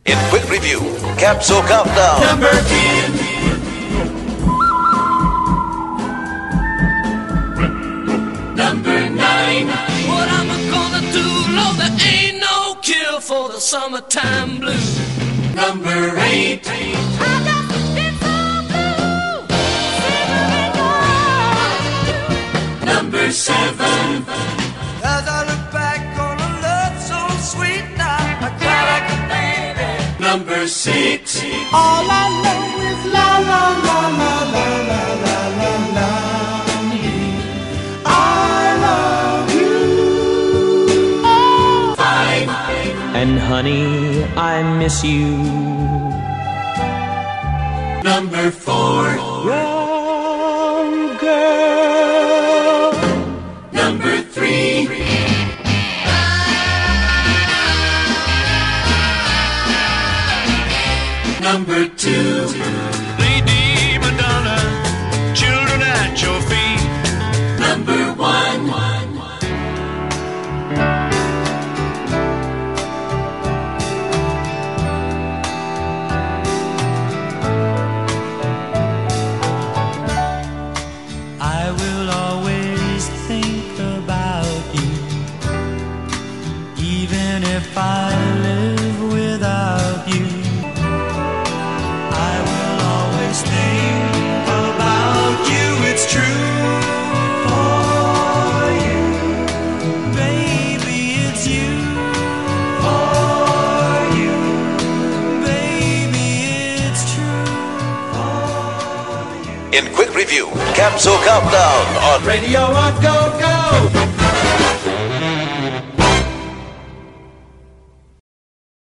In quick review, Capsule Countdown. Number 10. Number 9. What am I gonna do, Lord? There ain't no cure for the summertime blues. Number 8. I got been so blue, shivering. Number 7. As I look back on a love so sweet now, I cry like a baby. Number 6. All I know is la la la la la la la la la. I love you. 5. And honey, I miss you. Number 4. Wrong girl. Number 3. Number 2. Lady Madonna, children at your feet. Number 1. I will always think about you, even if I live without you. I will always think about you, it's true. For you, baby, it's you. For you, baby, it's true. For you. In quick review, Capsule Countdown on Radio on Go Go.